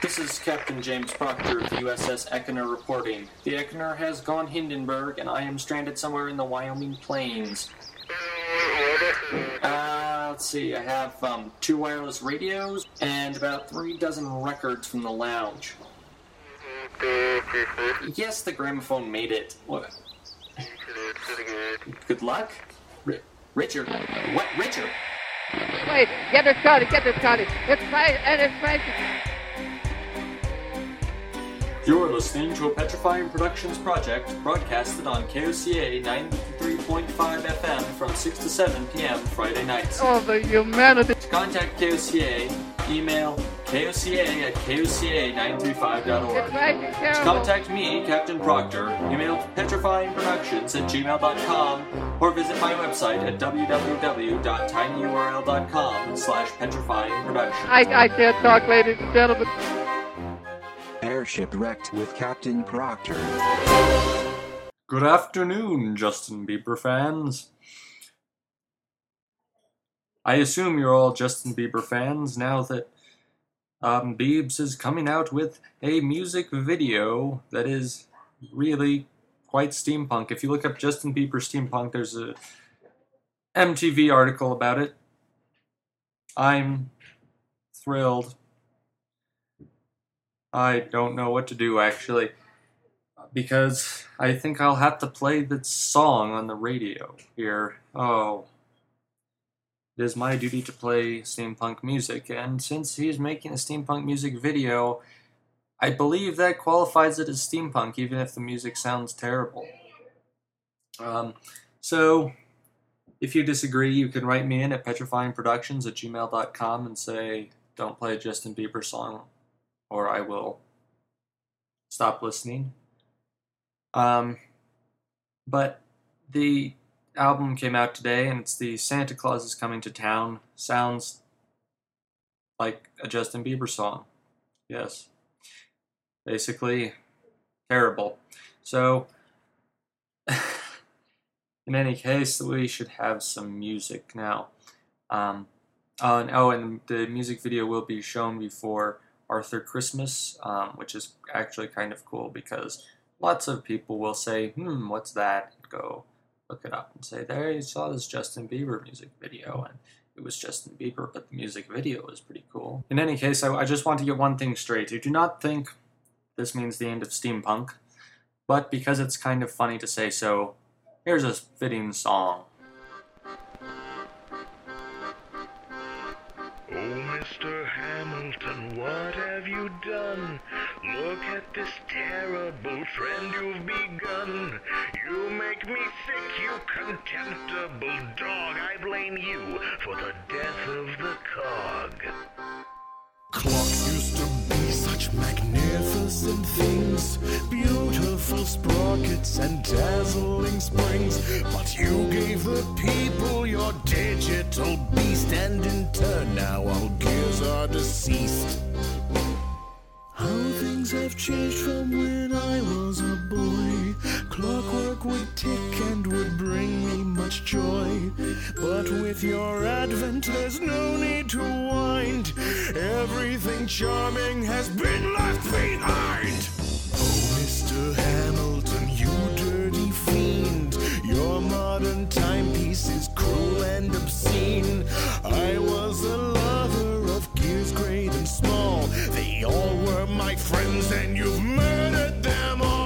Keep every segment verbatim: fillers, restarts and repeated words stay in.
This is Captain James Proctor of the U S S Ekener reporting. The Ekener has gone Hindenburg, and I am stranded somewhere in the Wyoming plains. Uh, let's see, I have um, two wireless radios and about three dozen records from the lounge. Yes, the gramophone made it. What? Good luck? R- Richard? What? Richard? Wait, get it started, get it started. It's right, and it's right. You're listening to a Petrifying Productions project broadcasted on K O C A ninety-three point five F M from six to seven p.m. Friday nights. Oh, the humanity. To contact K O C A, email K O C A at K O C A nine three five dot org. It's right, it's terrible. To contact me, Captain Proctor, email petrifyingproductions at gmail dot com or visit my website at www.tinyurl.com slash petrifyingproductions. I, I can't talk, ladies and gentlemen. Airship wrecked with Captain Proctor. Good afternoon, Justin Bieber fans. I assume you're all Justin Bieber fans now that um, Biebs is coming out with a music video that is really quite steampunk. If you look up Justin Bieber steampunk, there's a M T V article about it. I'm thrilled. I don't know what to do, actually, because I think I'll have to play the song on the radio here. Oh. It is my duty to play steampunk music, and since he's making a steampunk music video, I believe that qualifies it as steampunk, even if the music sounds terrible. Um, so, if you disagree, you can write me in at petrifyingproductions at gmail dot com and say, don't play a Justin Bieber song, or I will stop listening. Um, but the album came out today, and it's the Santa Claus is Coming to Town. Sounds like a Justin Bieber song. Yes. Basically, terrible. So, in any case, we should have some music now. Um, oh, and, oh, and the music video will be shown before Arthur Christmas, um, which is actually kind of cool because lots of people will say, hmm, what's that? And go look it up and say, there you saw this Justin Bieber music video, and it was Justin Bieber, but the music video was pretty cool. In any case, I, I just want to get one thing straight. You do not think this means the end of steampunk, but because it's kind of funny to say so, here's a fitting song. Oh, Mister Hamilton, what have you done? Look at this terrible trend you've begun. You make me sick, you contemptible dog. I blame you for the death of the cog. Clocks used to be such magnificent things, beautiful sprockets and dazzling springs, but you gave the people your digital beast, and in turn now all gears are deceased. How things have changed from when I was a boy. Clockwork would tick and would bring me much joy, but with your advent there's no need to wind. Everything charming has been left behind. Oh, Mister Hamilton, you dirty fiend, your modern timepiece is cruel and obscene. I was a lover of gears great and small. They all were my friends and you've murdered them all.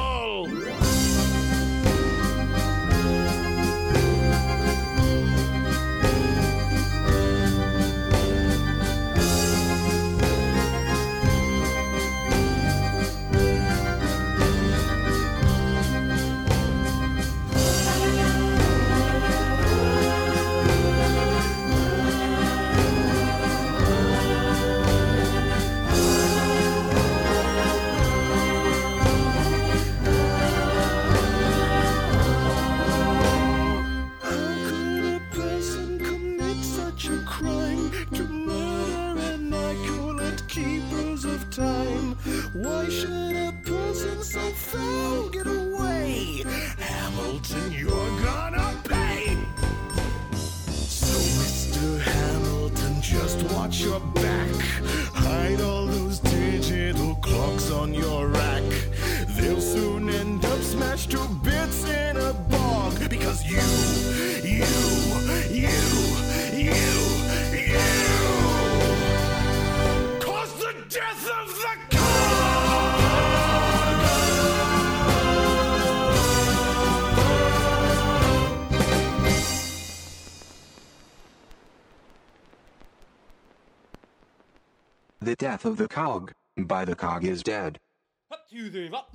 The Death of the Cog, by The Cog is Dead. Up to the up.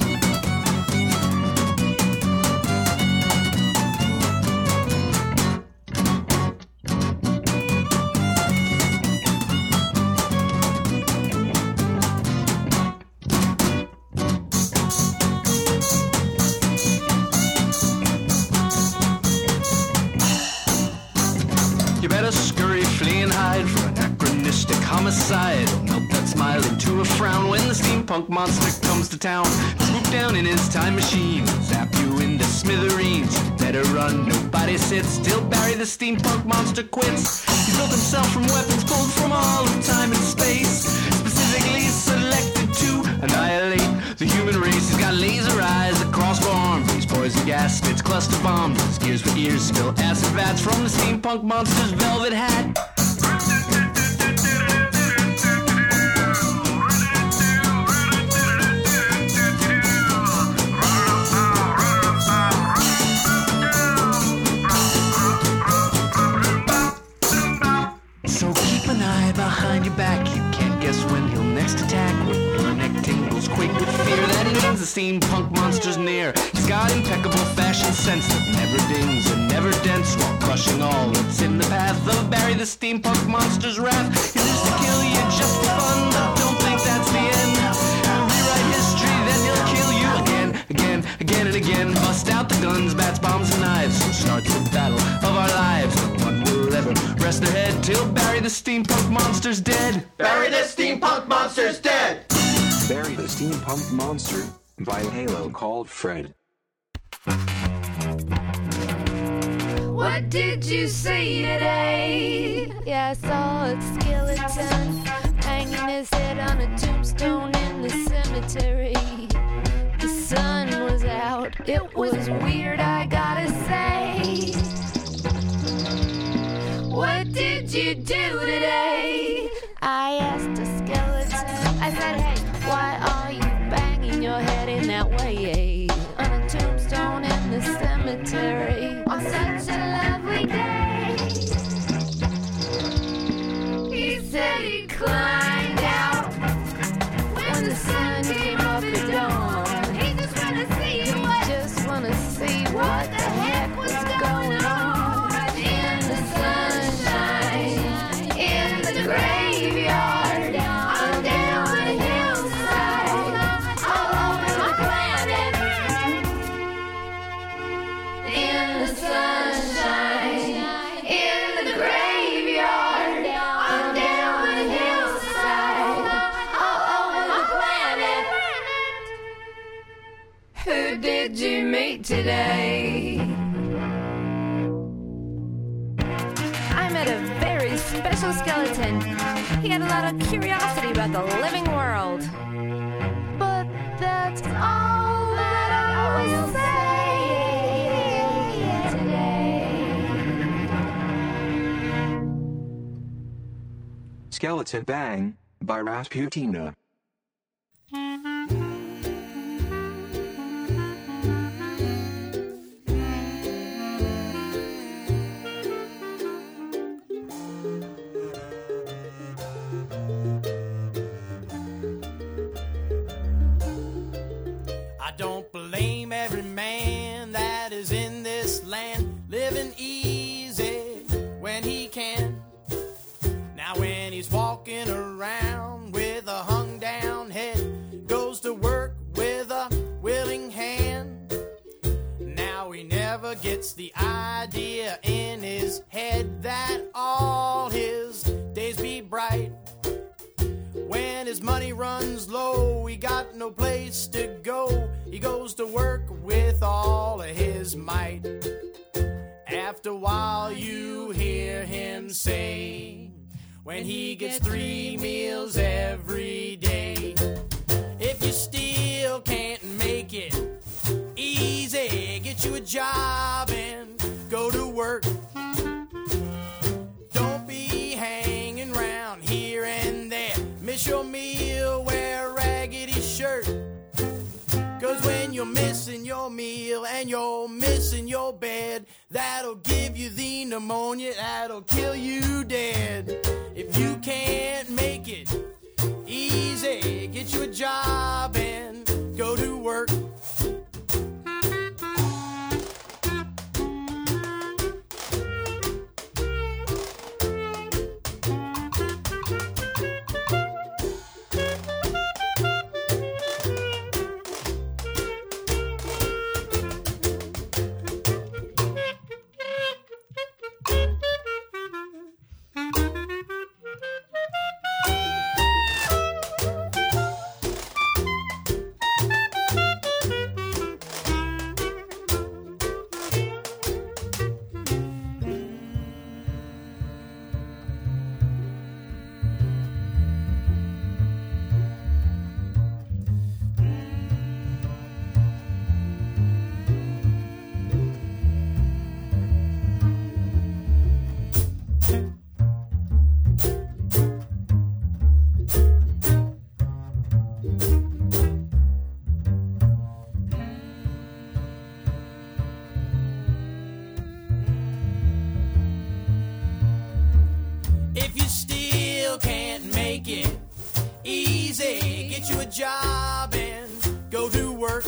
You better scurry, flee and hide for anachronistic homicide. Melt that smile into a frown when the steampunk monster comes to town. Swoop down in his time machine, zap you into smithereens. You better run, nobody sits still. Barry the steampunk monster quits. He built himself from weapons pulled from all of time and space, specifically selected to annihilate the human race. He's got laser eyes, a crossbow arm, he's poison gas, spits cluster bombs. His gears for ears spill acid vats from the steampunk monster's velvet hat. So keep an eye behind your back. You can't guess when he'll next attack. When your neck tingles, quake with fear. That means the steampunk monster's near. He's got impeccable fashion sense that never dings and never dents, while crushing all that's in the path of Barry the steampunk monster's wrath. He lives to kill you just for fun, but don't think that's the end. He'll rewrite history, then he'll kill you again, again, again and again. Bust out the guns, bats, bombs and knives. So starts the battle of our lives. No one will ever rest their head till Barry the steampunk monster's dead. Barry the steampunk monster's dead! Barry the Steampunk Monster, by a Halo called Fred. What did you see today? Yeah, I saw a skeleton hanging his head on a tombstone in the cemetery. The sun was out, it was weird, I gotta say. What did you do today? I asked a skeleton. I said, hey, why are you banging your head in that way? On a tombstone in the cemetery on such a lovely day. He said he climbed out when the sun came up at dawn. He just wanna see what, just wanna see what the heck was going on in the sunshine, in the graveyard, on down the hillside, all over the planet. In the sunshine, in the graveyard, on down the hillside, all over the planet. Who did you meet today? I met a very special skeleton. He had a lot of curiosity about the living world. But that's all that I will say today. Skeleton Bang, by Rasputina. I don't blame every man that is in this land living easy when he can. Now when he's walking around with a hung down head, goes to work with a willing hand. Now he never gets the idea in his head that all his days be bright. When his money runs low, he got no place to go. He goes to work with all of his might. After a while you hear him say, when he gets three meals every day, if you still can't make it easy, get you a job and go to work. Don't be hanging around here and there. Miss your meal, wear a raggedy shirt. Cause when you're missing your meal and you're missing your bed, that'll give you the pneumonia, that'll kill you dead. If you can't make it easy. Get you a job and go to work. If you still can't make it easy, get you a job and go to work.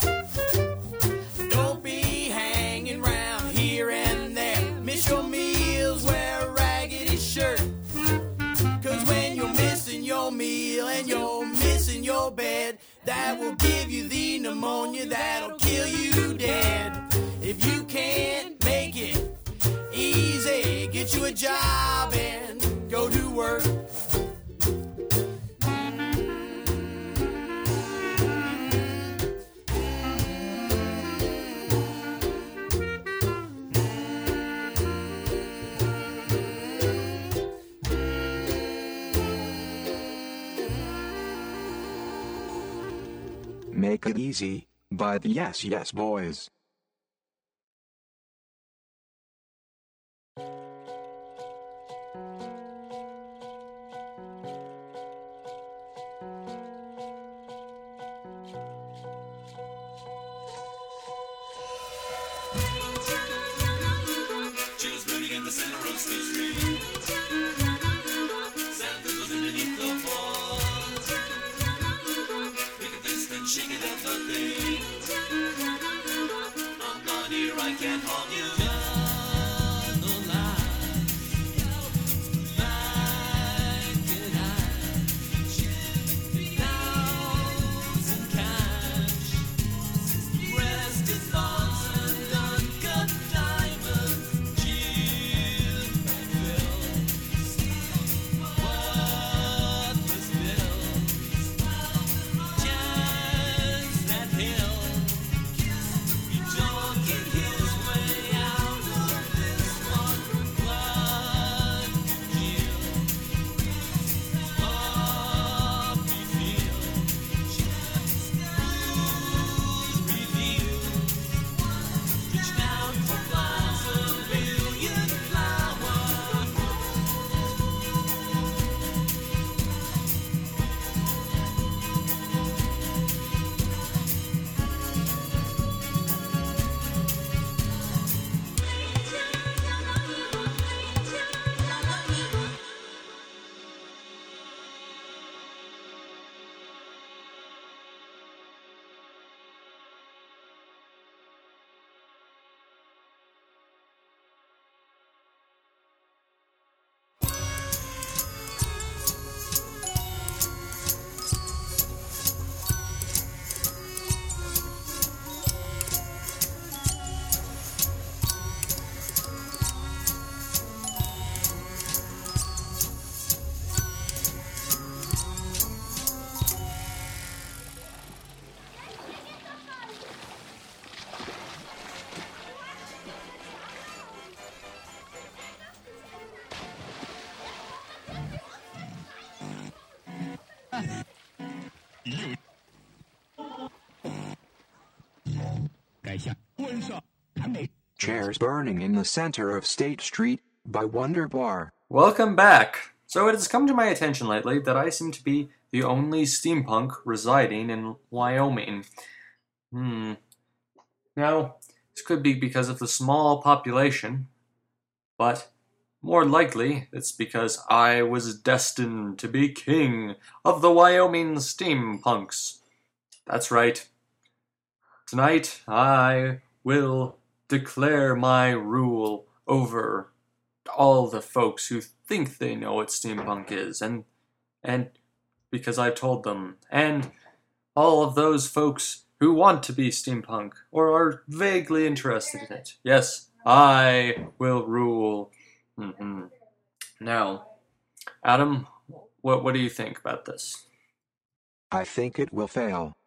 Don't be hanging around here and there. Miss your meals, wear a raggedy shirt. Cause when you're missing your meal and you're missing your bed, that will give you the pneumonia that'll kill you dead. If you can't make it easy, get you a job and go to work. Make It Easy by the Yes Yes Boys. Chairs Burning in the Center of State Street by Wonderbar. Welcome back. So it has come to my attention lately that I seem to be the only steampunk residing in Wyoming. Hmm. Now, this could be because of the small population, but More likely, it's because I was destined to be king of the Wyoming steampunks. That's right. Tonight, I will declare my rule over all the folks who think they know what steampunk is, and and because I've told them, and all of those folks who want to be steampunk or are vaguely interested in it. Yes, I will rule. Mm-hmm. Now, Adam, what what do you think about this? I think it will fail.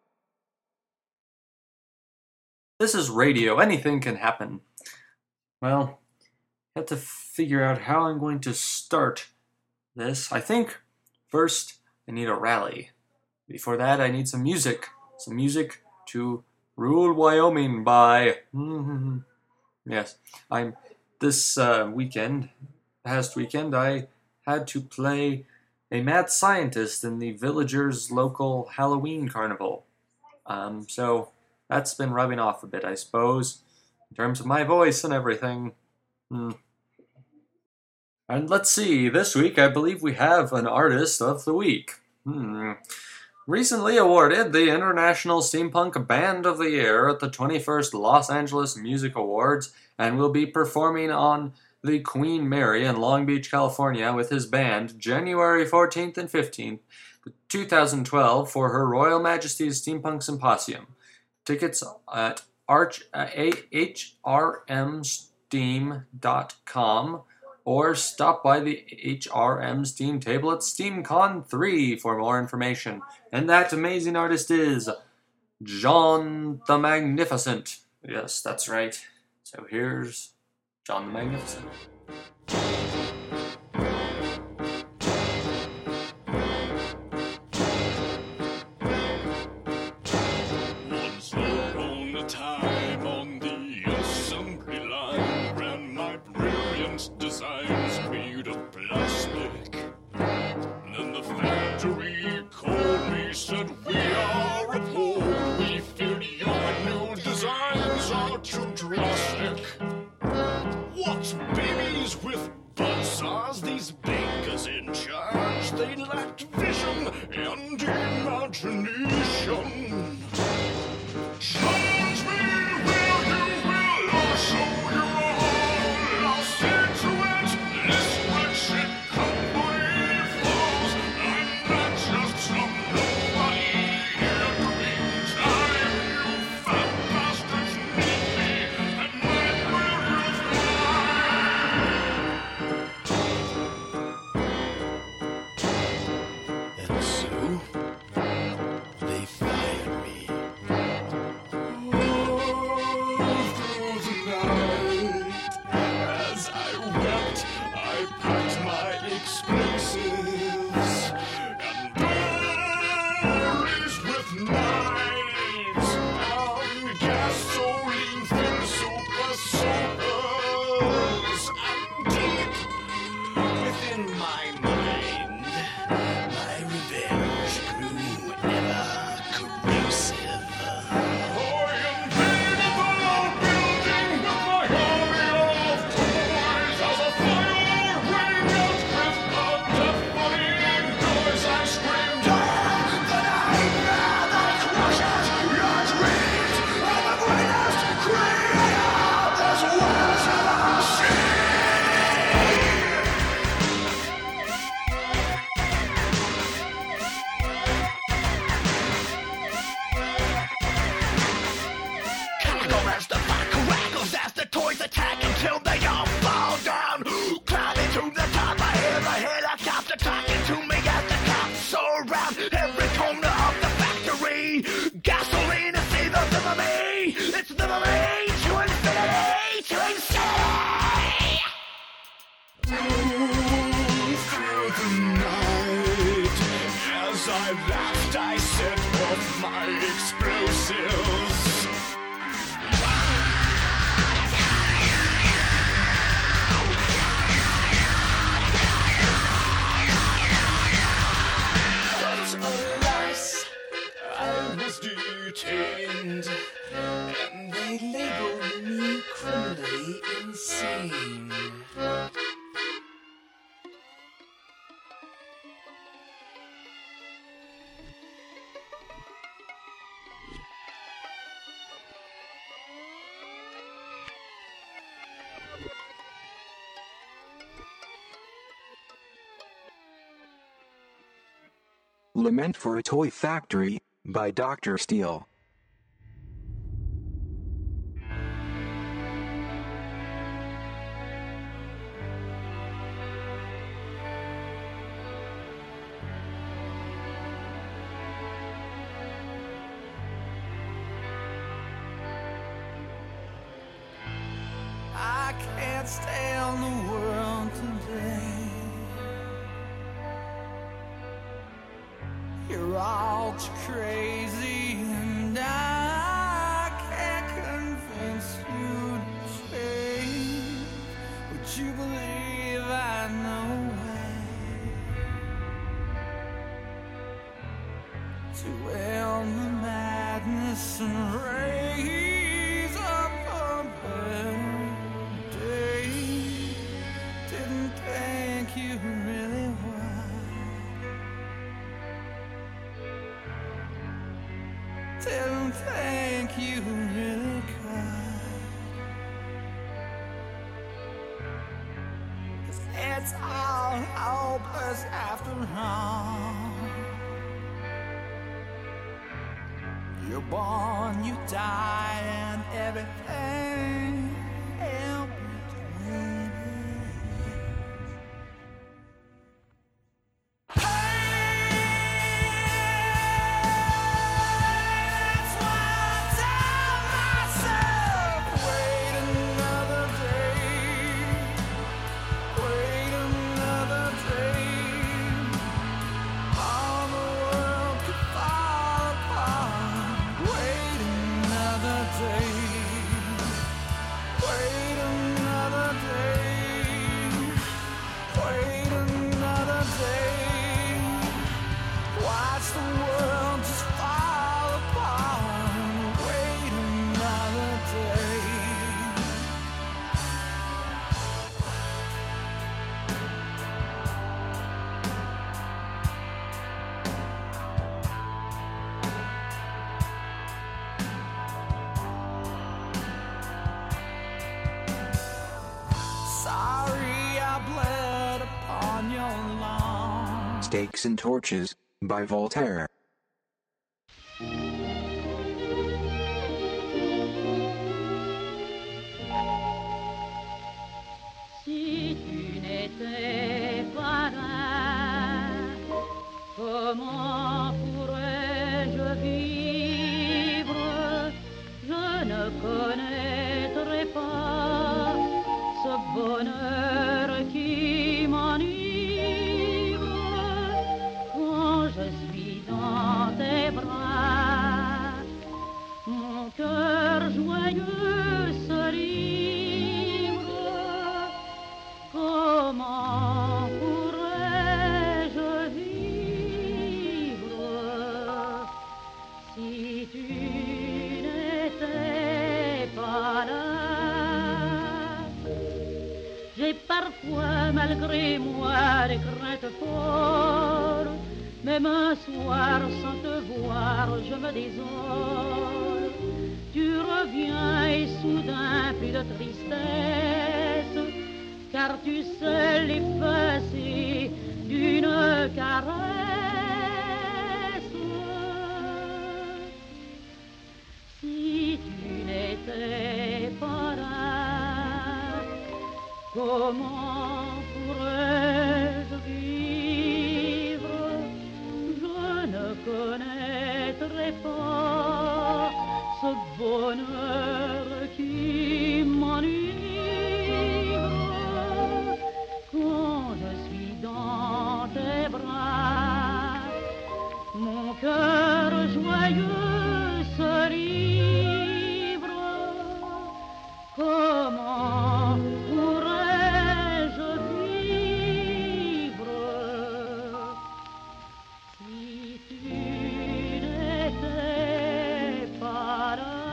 This is radio. Anything can happen. Well, I have to figure out how I'm going to start this. I think first I need a rally. Before that, I need some music. Some music to rule Wyoming by. Mm-hmm. Yes, I'm. This uh, weekend, past weekend, I had to play a mad scientist in the villagers' local Halloween carnival. Um, so that's been rubbing off a bit, I suppose, in terms of my voice and everything. Hmm. And let's see, this week I believe we have an Artist of the Week. Hmm. Recently awarded the International Steampunk Band of the Year at the twenty-first Los Angeles Music Awards, and will be performing on the Queen Mary in Long Beach, California with his band January fourteenth and fifteenth, two thousand twelve for Her Royal Majesty's Steampunk Symposium. Tickets at H R M steam dot com or stop by the H R M Steam table at SteamCon three for more information. And that amazing artist is John the Magnificent. Yes, that's right. So here's John the Magnificent. Once upon a time on the assembly line ran my brilliant designs made of plastic. Then the factory called me, said we are appalled. We feared your new designs are too drastic. What babies with buzzsaws, these bakers in charge? They lacked vision and imagination. Challenge me, will you, will I show you all? I'll see to it, this wretched company falls. I'm not just some nobody here to meantime. You fat bastards need me, and when will you fly? And so, they fired me. As I wept, I packed my explosives and berries with knives and gasoline thin super soakers, and deep within my mind, my revenge grew ever corrosive. I invaded the low building with my army of toys as a fire rang out with blood deafening noise. I screamed, I am the nightmare that crushes your dreams. I'm the greatest creator this world's ever seen. Cackle as the fire crackles as the toys attack until they all fall down. Climbing to the top, I hear a helicopter talking to me as the cops surround every corner of the factory. Gasoline is the rhythm of me. It's the rhythm of me to infinity, to insanity. Through the night, as I laughed, I set off my explosives. But alas, I was detained, and they labeled me criminally insane. Lament for a Toy Factory by Doctor Steele. I can't stay on the world today. You're all too crazy, and I can't convince you to change. Would you believe I know a way to end the madness and raise up a better day? Didn't think you really would. Didn't think you really could. 'Cause it's all hopeless after all. You're born, you die, and everything in between. Stakes and Torches by Voltaire. Si tu n'étais pas là, comment pourrais-je vivre? Je ne connaîtrais pas ce bonheur qui m'enivre. Je suis dans tes bras, mon cœur joyeux se livre. Comment pourrais-je vivre si tu n'étais pas là? J'ai parfois, malgré moi, des craintes folles. Même un soir, sans te voir, je me désole. Tu reviens et soudain, plus de tristesse, car tu sais l'effacer d'une caresse. Si tu n'étais pas là, comment pourrais-je vivre? Ne connaîtrais pas ce bonheur qui m'enivre. Quand je suis dans tes bras, mon cœur joyeux se livre. Comment pourrais-je vivre si tu n'étais pas là?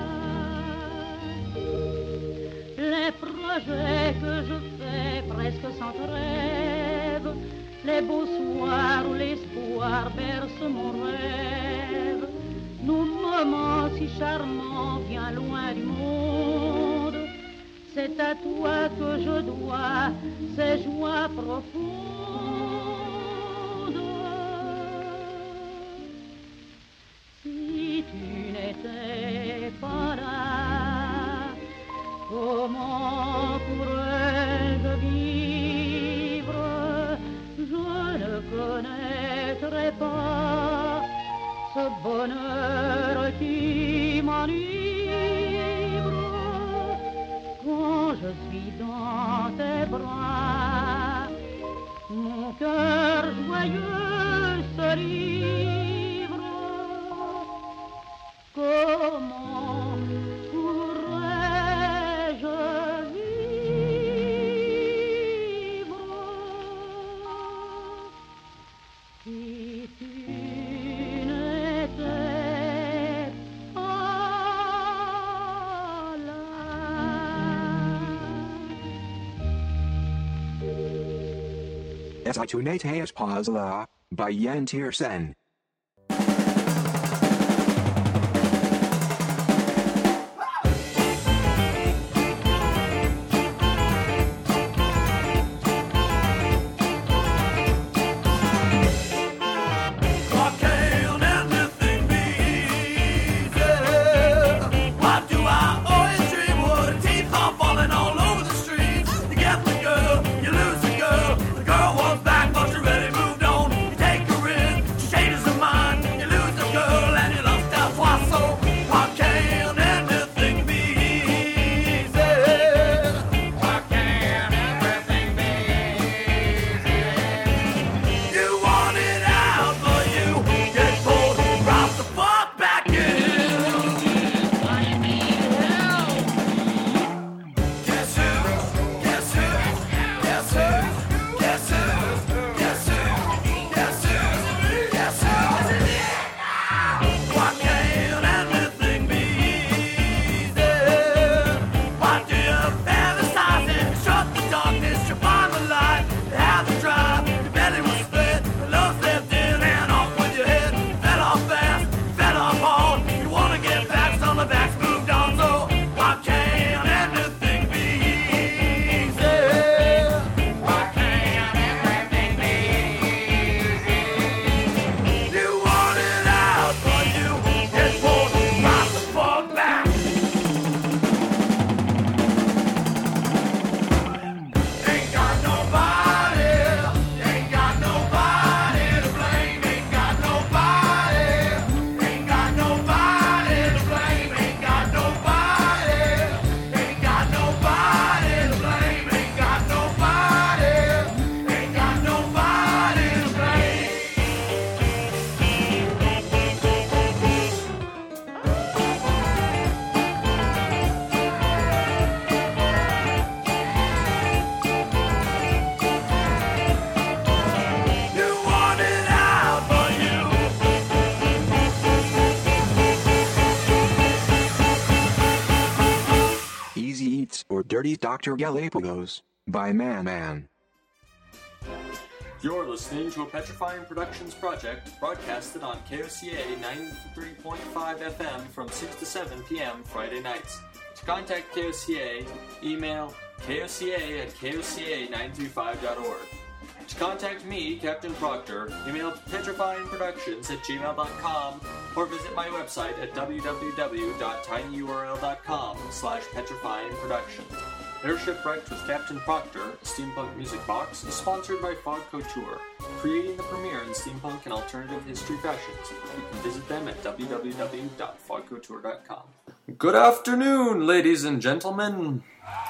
Les projets que je fais presque sans trêve, les beaux soirs où l'espoir berce mon rêve, nos moments si charmants bien loin du monde, c'est à toi que je dois ces joies profondes. Es Itunateas Pazla, by Yen Tiersen. Dirty Doctor Galapagos, by Man Man. You're listening to a Petrifying Productions project broadcasted on K O C A ninety-three point five F M from six to seven p.m. Friday nights. To contact K O C A, email koca at koca nine two five dot org. To contact me, Captain Proctor, email petrifyingproductions at gmail dot com or visit my website at www.tinyurl.com slash petrifyingproductions. Airship Wrecked with Captain Proctor, a steampunk music box, is sponsored by Fog Couture, creating the premiere in steampunk and alternative history fashions. You can visit them at w w w dot fog couture dot com. Good afternoon, ladies and gentlemen.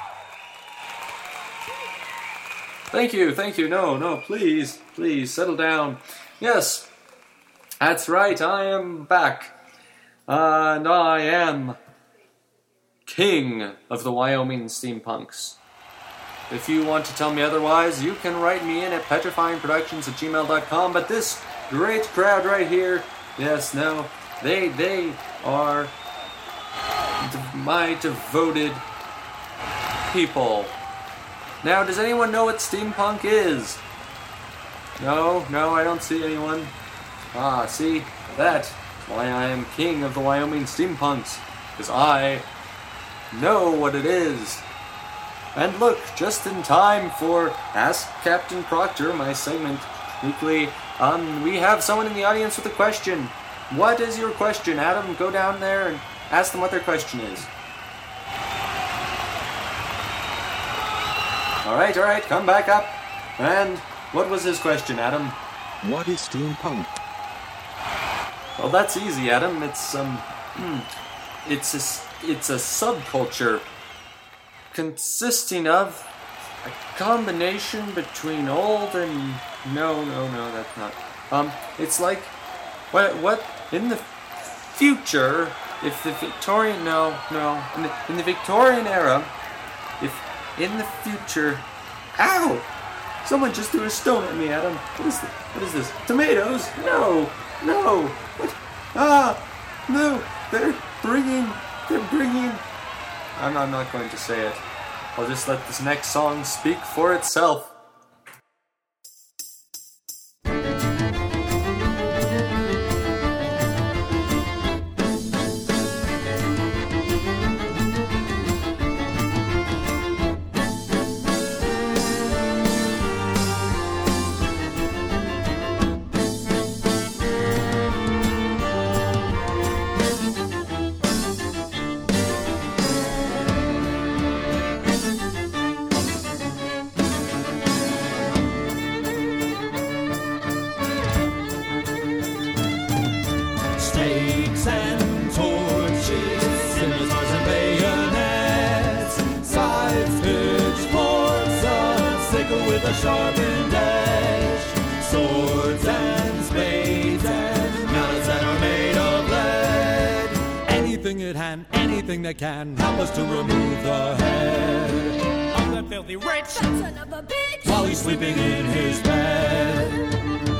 Thank you, thank you. No, no, please, please, settle down. Yes, that's right, I am back. Uh, and I am King of the Wyoming Steampunks. If you want to tell me otherwise, you can write me in at petrifyingproductions at gmail dot com, but this great crowd right here, yes, no, they, they are my devoted people. Now, does anyone know what steampunk is? No, no, I don't see anyone. Ah, see, that's why I am king of the Wyoming Steampunks, because I know what it is. And look, just in time for Ask Captain Proctor, my segment weekly, um, we have someone in the audience with a question. What is your question, Adam? Go down there and ask them what their question is. Alright, alright, come back up. And what was his question, Adam? What is steampunk? Well, that's easy, Adam. It's, um, it's a, it's a subculture consisting of a combination between old and... No, no, no, that's not. Um, it's like, what, what, in the future, if the Victorian, no, no, in the, in the Victorian era, if in the future, ow! Someone just threw a stone at me, Adam. What is this? What is this? Tomatoes? No, no. What? Ah, no. They're bringing. They're bringing. I'm, I'm not going to say it. I'll just let this next song speak for itself. Stakes and torches, scimitars and bayonets, scythes, pitchforks, a sickle with a sharpened edge, swords and spades and mallets that are made of lead. Anything at hand, anything that can help us to remove the head of the filthy rich son of a bitch while he's sleeping in his bed.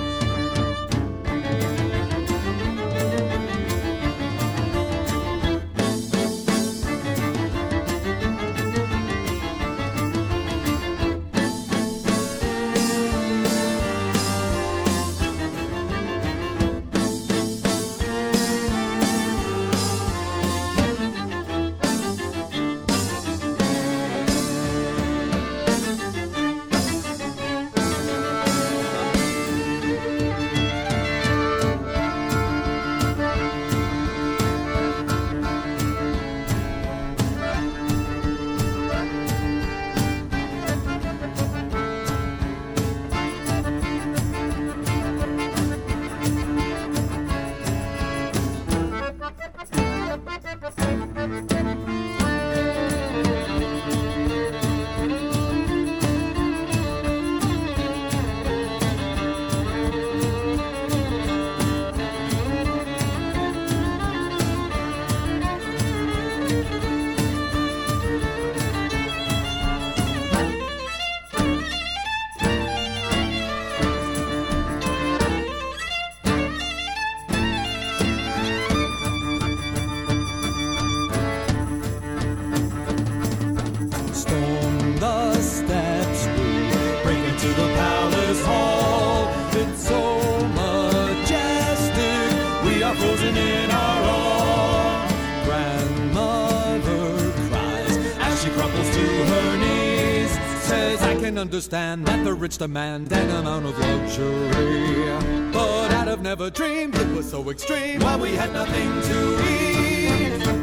Understand that the rich demand an amount of luxury, but I'd have never dreamed it was so extreme while we had nothing to eat.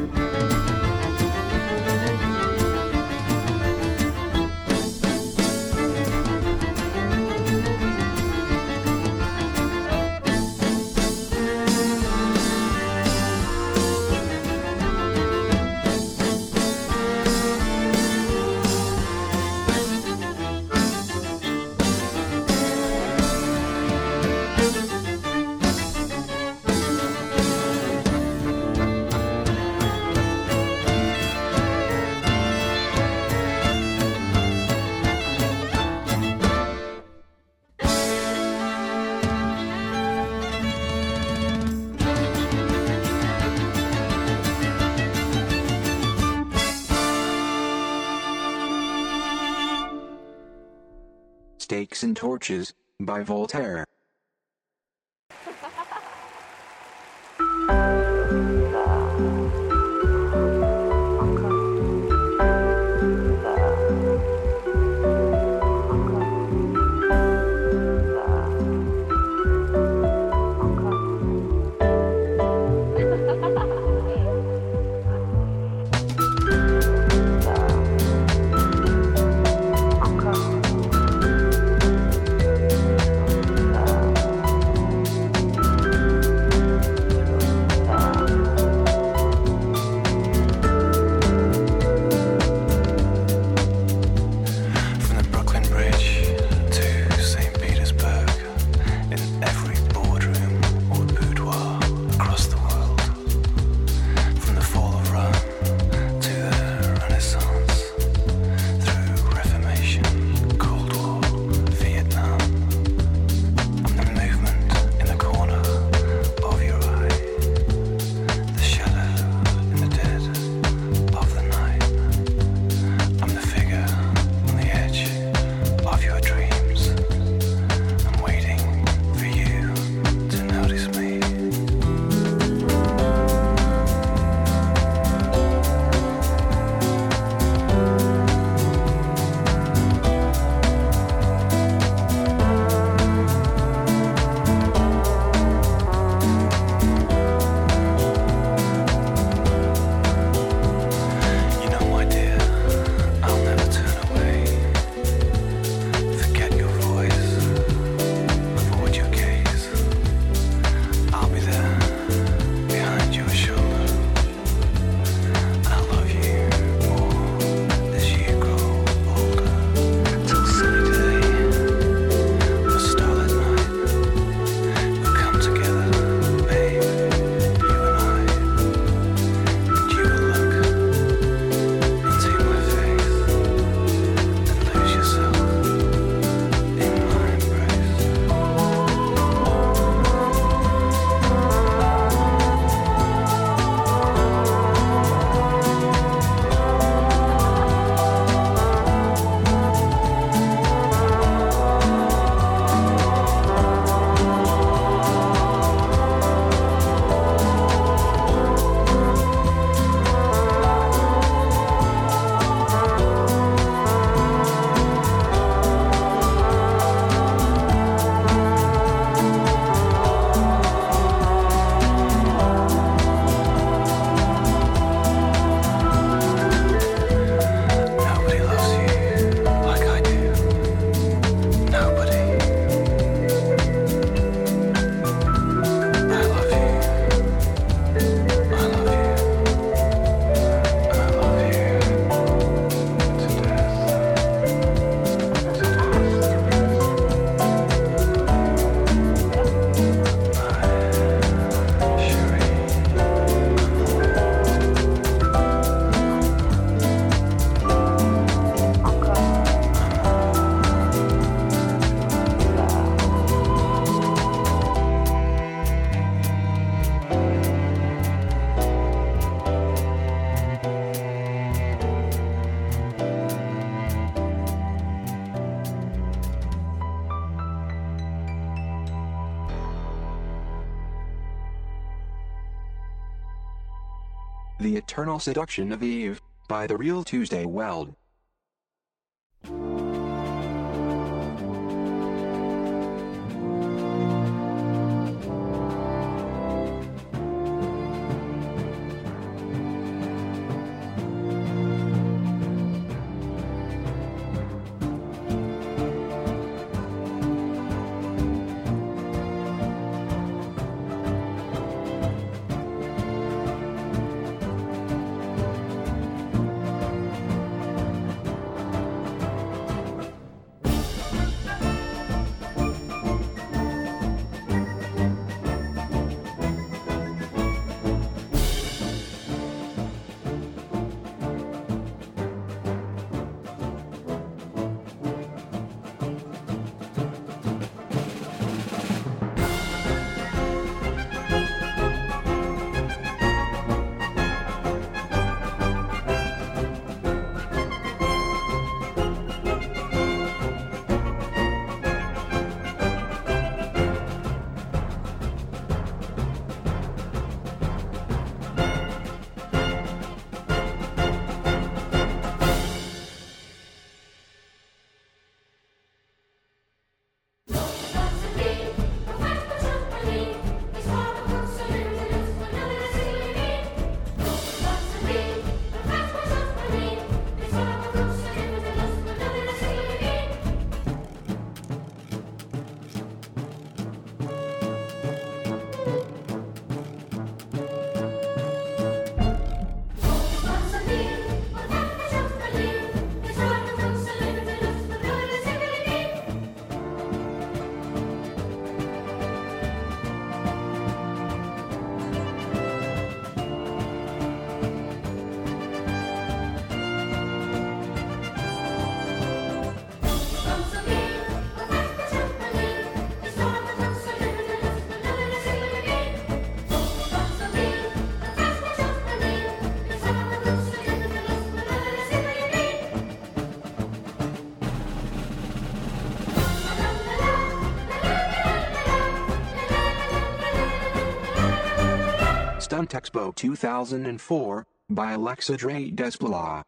Stakes and Torches by Voltaire. Uncle. The Eternal Seduction of Eve, by The Real Tuesday Weld. Stunt Expo two thousand four, by Alexa Dre Desplat.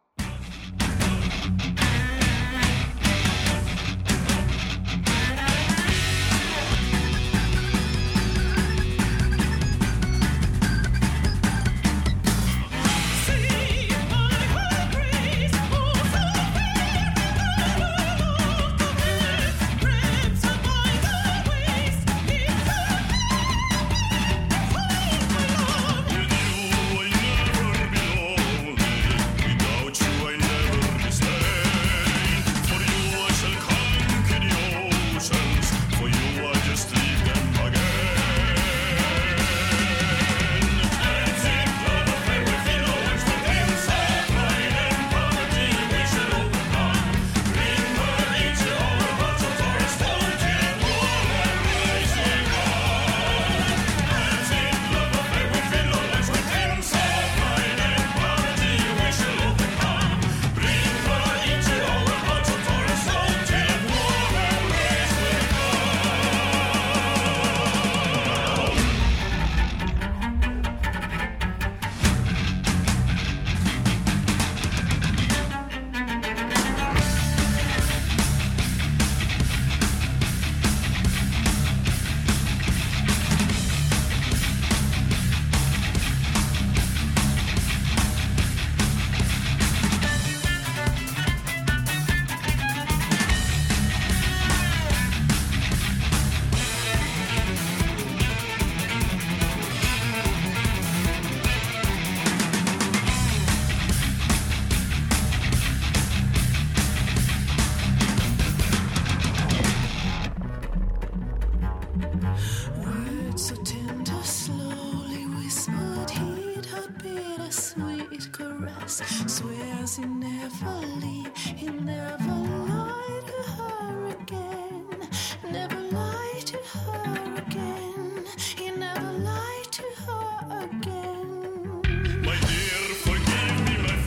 Swears he'll never leave, he'll never lie to her again. Never lie to her again. He'll never lie to her again. My dear, forgive me my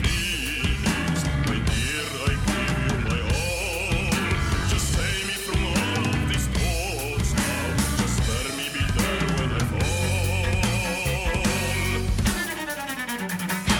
fleas. My dear, I give you my all. Just save me from all of these thoughts now. Just let me be there when I fall.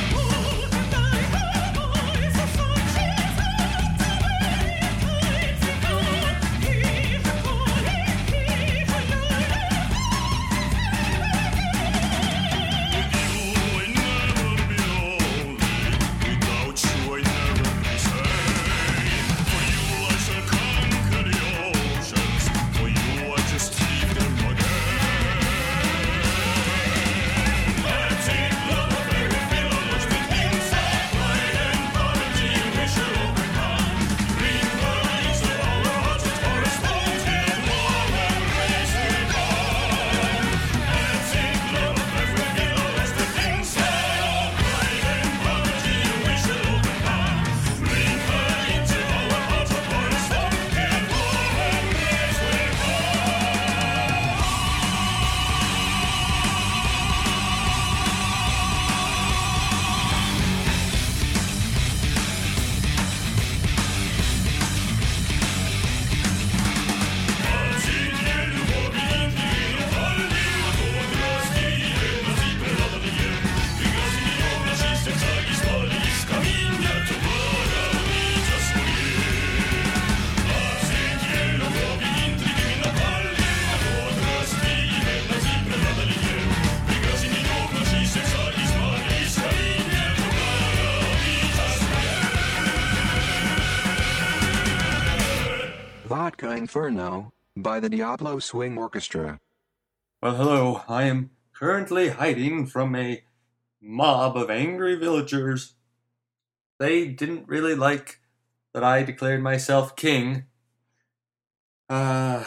Inferno by the Diablo Swing Orchestra. Well, hello. I am currently hiding from a mob of angry villagers. They didn't really like that I declared myself king. Uh,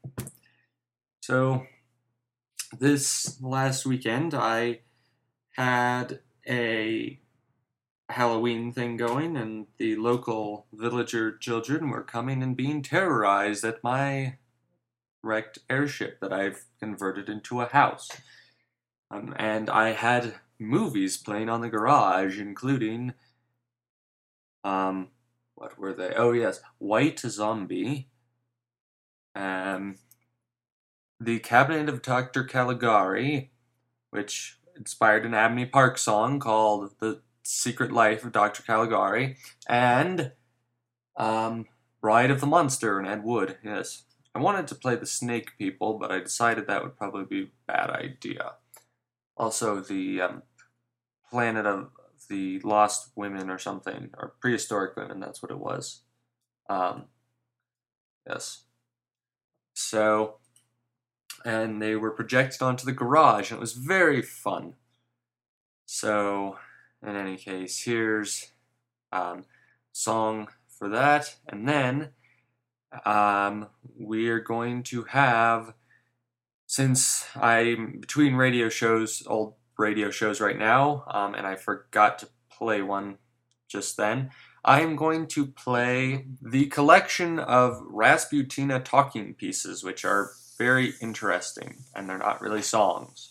so, this last weekend I had a Halloween thing going, and the local villager children were coming and being terrorized at my wrecked airship that I've converted into a house. Um, and I had movies playing on the garage, including, um, what were they? Oh yes, White Zombie, um, The Cabinet of Doctor Caligari, which inspired an Abney Park song called The Secret Life of Doctor Caligari, and um, Bride of the Monster and Ed Wood, yes. I wanted to play the Snake People, but I decided that would probably be a bad idea. Also, the um, Planet of the Lost Women or something, or Prehistoric Women, that's what it was. Um, yes. So, and they were projected onto the garage, and it was very fun. So, in any case, here's um, song for that, and then um, we're going to have, since I'm between radio shows, old radio shows right now, um, and I forgot to play one just then, I'm going to play the collection of Rasputina talking pieces, which are very interesting, and they're not really songs.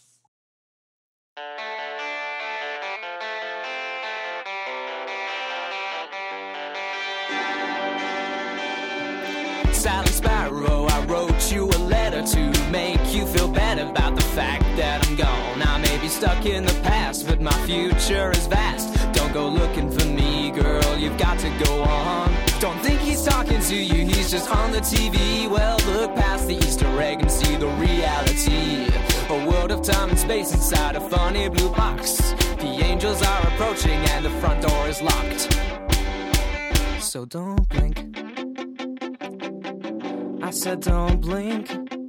Sally Sparrow, I wrote you a letter to make you feel better about the fact that I'm gone. I may be stuck in the past, but my future is vast. Don't go looking for me, girl, you've got to go on. Don't think he's talking to you, he's just on the T V. Well, look past the Easter egg and see the reality. A world of time and space inside a funny blue box. The angels are approaching and the front door is locked. So don't blink, I said don't blink.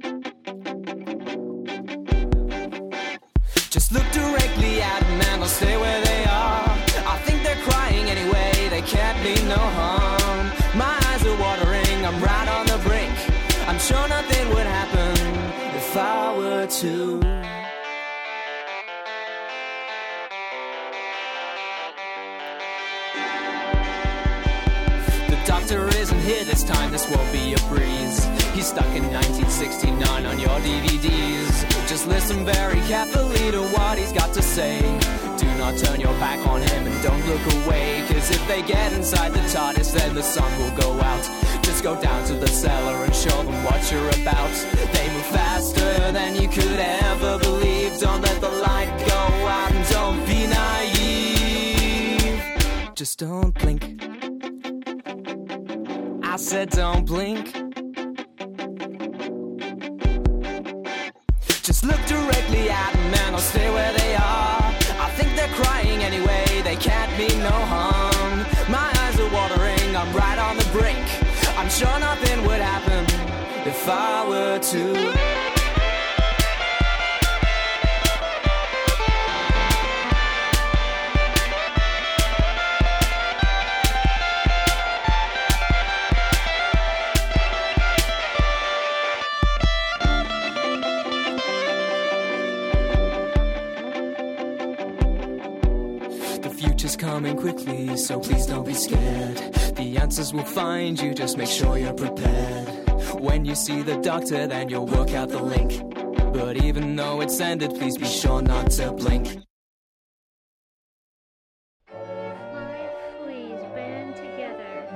Just look directly at them and they'll stay where they are. I think they're crying anyway, they can't mean no harm. My eyes are watering, I'm right on the brink. I'm sure nothing would happen if I were to. The doctor isn't here this time, this won't be a breeze. He's stuck in nineteen sixty-nine on your D V Ds. Just listen very carefully to what he's got to say. Do not turn your back on him and don't look away, cause if they get inside the TARDIS then the sun will go out. Just go down to the cellar and show them what you're about. They move faster than you could ever believe. Don't let the light go out and don't be naive. Just don't blink, I said don't blink. Just look directly at them and they'll stay where they are. I think they're crying anyway, they can't mean no harm. My eyes are watering, I'm right on the brink. I'm sure nothing would happen if I were to. Coming quickly, so please don't be scared. The answers will find you, just make sure you're prepared. When you see the doctor, then you'll work out the link. But even though it's ended, please be sure not to blink. Five fleas band together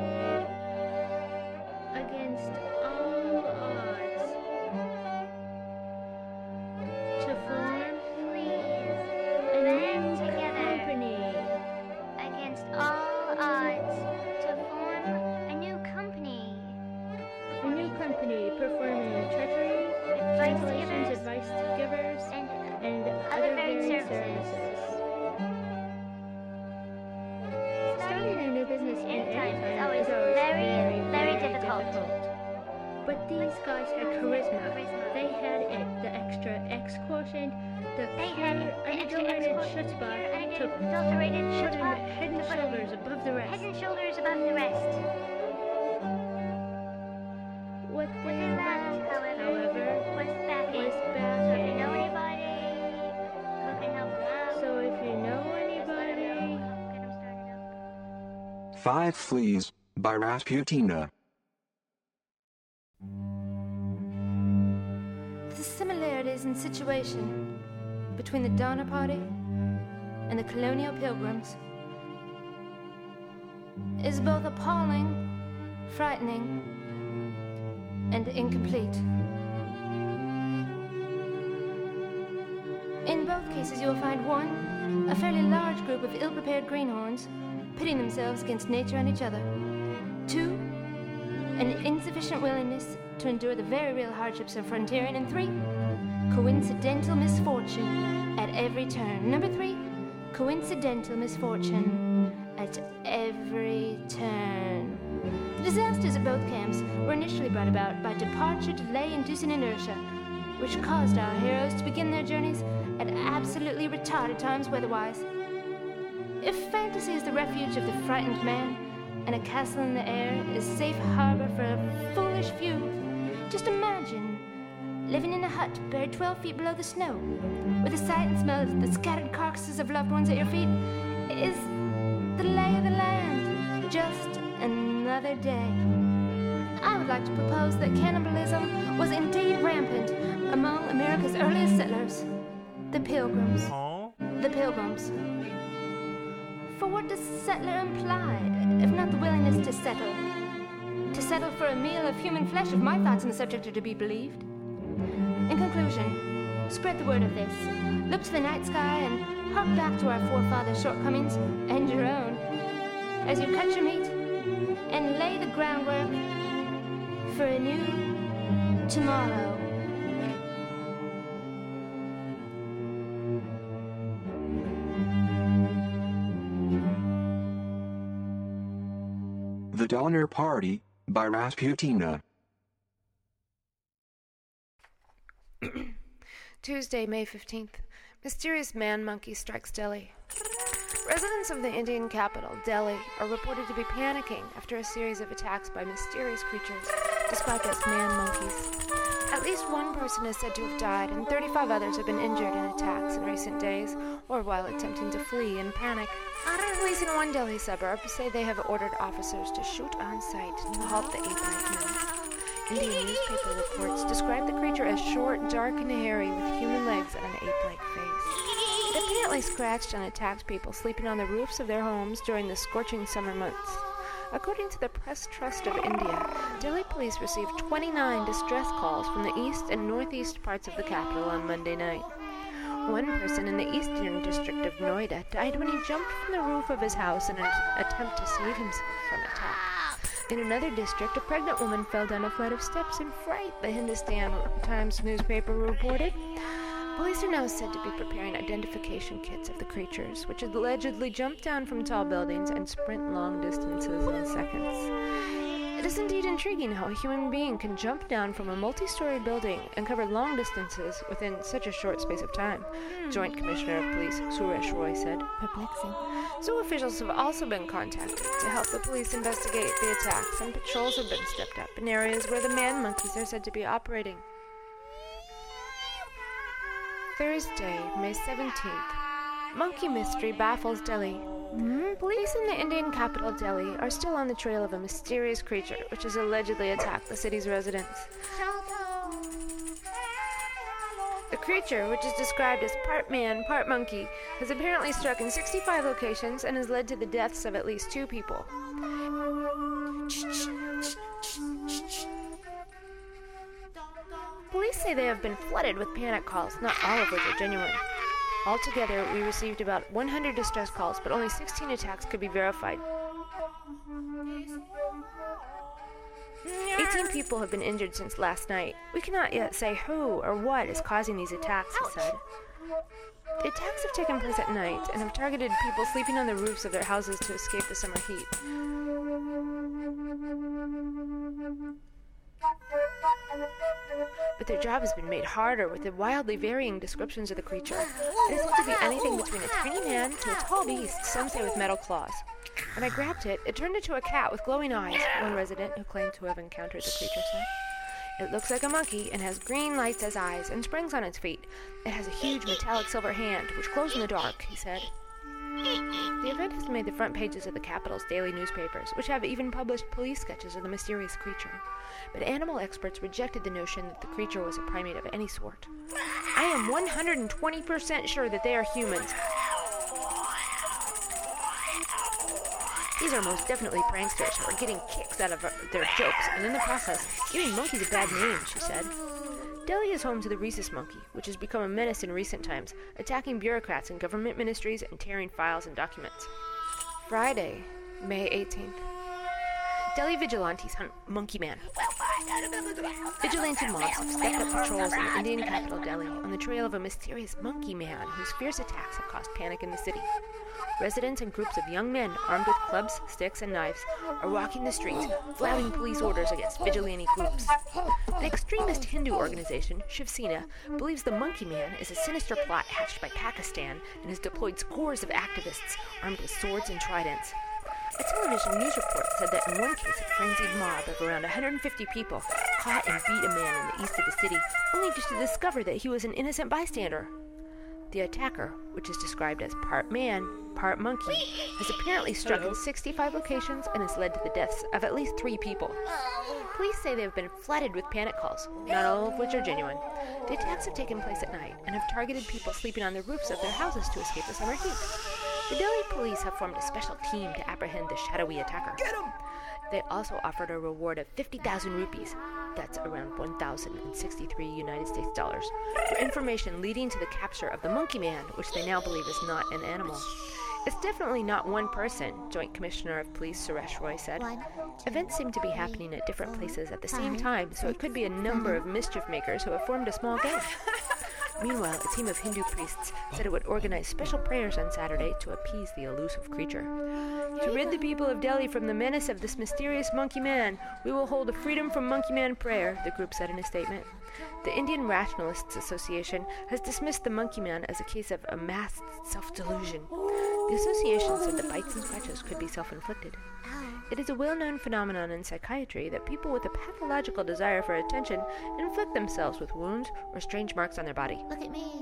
against all odds to form a new company. Against all odds to form a new company. A new company performing treachery, Advice translations, givers, advice givers, and, and other other varied varied services. Starting a new business in Airtime airtime is always is always very, very, very very difficult. difficult. These guys had charisma. They had it, the extra X quotient, the They pure, had the extra unadulterated X quotient, chutzpah pure, to unadulterated put them chutzpah head and to put 'em shoulders above the rest. Head and shoulders above the rest. What What they they lacked, lacked, however, however, was backing. was So if backing. you know anybody who can help them out, So if you know anybody, get them started up. Five Fleas by Rasputina. The similarities in situation between the Donner Party and the colonial pilgrims is both appalling, frightening, and incomplete. In both cases, you will find one, a fairly large group of ill-prepared greenhorns pitting themselves against nature and each other. Two, an insufficient willingness to endure the very real hardships of frontiering. And three, coincidental misfortune at every turn. Number three, coincidental misfortune at every turn. The disasters at both camps were initially brought about by departure, delay, inducing inertia, which caused our heroes to begin their journeys at absolutely retarded times weather-wise. If fantasy is the refuge of the frightened man, and a castle in the air is safe harbor for a foolish few, just imagine living in a hut buried twelve feet below the snow, where the sight and smell of the scattered carcasses of loved ones at your feet is the lay of the land, just another day. I would like to propose that cannibalism was indeed rampant among America's earliest settlers, the Pilgrims. The Pilgrims. For what does settler imply, if not the willingness to settle? To settle for a meal of human flesh if my thoughts on the subject are to be believed? In conclusion, spread the word of this. Look to the night sky and hark back to our forefathers' shortcomings and your own as you cut your meat and lay the groundwork for a new tomorrow. The Donner Party by Rasputina. Tuesday, May fifteenth. Mysterious man-monkey strikes Delhi. Residents of the Indian capital, Delhi, are reported to be panicking after a series of attacks by mysterious creatures described as man-monkeys. At least one person is said to have died, and thirty-five others have been injured in attacks in recent days, or while attempting to flee in panic. Police in one Delhi suburb say they have ordered officers to shoot on sight to halt the ape-like menace. Indian newspaper reports describe the creature as short, dark, and hairy with human legs and an ape-like face. It apparently scratched and attacked people sleeping on the roofs of their homes during the scorching summer months. According to the Press Trust of India, Delhi police received twenty-nine distress calls from the east and northeast parts of the capital on Monday night. One person in the eastern district of Noida died when he jumped from the roof of his house in an attempt to save himself from attack. In another district, a pregnant woman fell down a flight of steps in fright, the Hindustan Times newspaper reported. Police are now said to be preparing identification kits of the creatures, which allegedly jump down from tall buildings and sprint long distances in seconds. It is indeed intriguing how a human being can jump down from a multi-story building and cover long distances within such a short space of time, Joint Commissioner of Police Suresh Roy said. Perplexing. Zoo officials have also been contacted to help the police investigate the attacks, and patrols have been stepped up in areas where the man-monkeys are said to be operating. Thursday, May seventeenth. Monkey mystery baffles Delhi. Mm-hmm. Police in the Indian capital, Delhi, are still on the trail of a mysterious creature which has allegedly attacked the city's residents. The creature, which is described as part man, part monkey, has apparently struck in sixty-five locations and has led to the deaths of at least two people. Police say they have been flooded with panic calls, not all of which are genuine. Altogether, we received about one hundred distress calls, but only sixteen attacks could be verified. eighteen people have been injured since last night. We cannot yet say who or what is causing these attacks, he said. The attacks have taken place at night and have targeted people sleeping on the roofs of their houses to escape the summer heat. but their job has been made harder with the wildly varying descriptions of the creature. It is said to be anything between a tiny man to a tall beast, some say with metal claws. When I grabbed it, it turned into a cat with glowing eyes, one resident who claimed to have encountered the creature said. It looks like a monkey and has green lights as eyes and springs on its feet. It has a huge metallic silver hand, which glows in the dark, he said. The event has made the front pages of the capital's daily newspapers, which have even published police sketches of the mysterious creature. But animal experts rejected the notion that the creature was a primate of any sort. I am one hundred twenty percent sure that they are humans. These are most definitely pranksters who are getting kicks out of their jokes and in the process giving monkeys a bad name, she said. Delhi is home to the rhesus monkey, which has become a menace in recent times, attacking bureaucrats and government ministries and tearing files and documents. Friday, May eighteenth. Delhi vigilantes hunt Monkey Man. Vigilante mobs have stepped up patrols in the Indian capital Delhi on the trail of a mysterious Monkey Man whose fierce attacks have caused panic in the city. Residents and groups of young men armed with clubs, sticks, and knives are walking the streets, flouting police orders against vigilante groups. The extremist Hindu organization, Shiv Sena, believes the Monkey Man is a sinister plot hatched by Pakistan and has deployed scores of activists armed with swords and tridents. A television news report said that in one case, a frenzied mob of around one hundred fifty people caught and beat a man in the east of the city, only just to discover that he was an innocent bystander. The attacker, which is described as part man, part monkey, has apparently struck Hello. in sixty-five locations and has led to the deaths of at least three people. Police say they have been flooded with panic calls, not all of which are genuine. The attacks have taken place at night and have targeted people sleeping on the roofs of their houses to escape the summer heat. The Delhi police have formed a special team to apprehend the shadowy attacker. Get him! They also offered a reward of fifty thousand rupees, that's around one thousand sixty-three United States dollars, for information leading to the capture of the Monkey Man, which they now believe is not an animal. It's definitely not one person, Joint Commissioner of Police Suresh Roy said. One, two, Events seem to be happening at different places at the five, same time, so it could be a number of mischief makers who have formed a small gang. Meanwhile, a team of Hindu priests said it would organize special prayers on Saturday to appease the elusive creature. To rid the people of Delhi from the menace of this mysterious Monkey Man, we will hold a Freedom from Monkey Man prayer, the group said in a statement. The Indian Rationalists Association has dismissed the Monkey Man as a case of amassed self-delusion. The association said that bites and scratches could be self-inflicted. It is a well-known phenomenon in psychiatry that people with a pathological desire for attention inflict themselves with wounds or strange marks on their body. Look at me.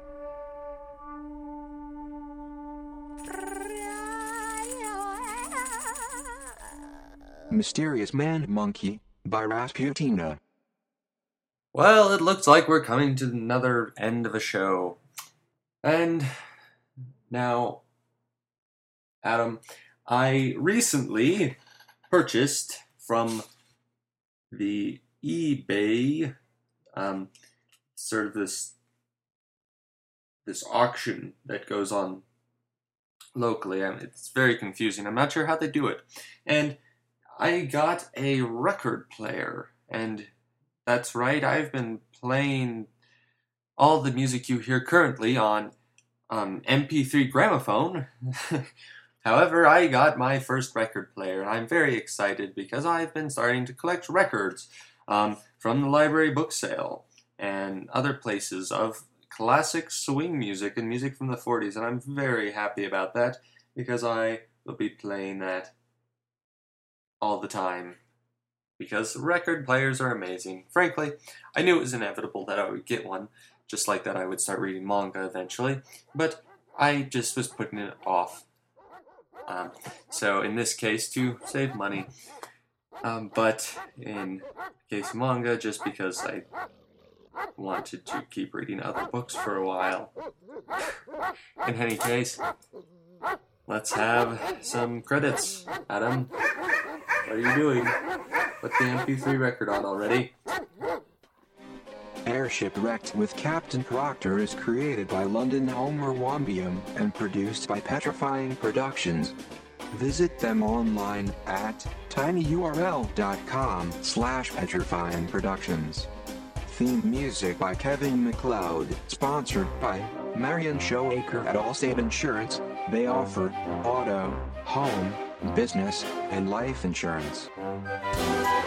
Mysterious Man Monkey by Rasputina. Well, it looks like we're coming to another end of a show. And now, Adam, I recently purchased from the eBay, um, sort of this this auction that goes on locally. I mean, it's very confusing. I'm not sure how they do it. And I got a record player, and that's right, I've been playing all the music you hear currently on um, M P three gramophone. However, I got my first record player, and I'm very excited because I've been starting to collect records um, from the library book sale and other places of classic swing music and music from the forties, and I'm very happy about that because I will be playing that all the time because record players are amazing. Frankly, I knew it was inevitable that I would get one, just like that I would start reading manga eventually, but I just was putting it off. Um, so in this case, to save money, um, but in case of manga, just because I wanted to keep reading other books for a while. In any case, let's have some credits. Adam, what are you doing? Put the M P three record on already. Airship Wrecked with Captain Proctor is created by London Homer Wambium and produced by Petrifying Productions. Visit them online at tinyurl.com slash petrifying productions. Theme music by Kevin MacLeod, sponsored by Marion Showaker at Allstate Insurance. They offer auto, home, business, and life insurance.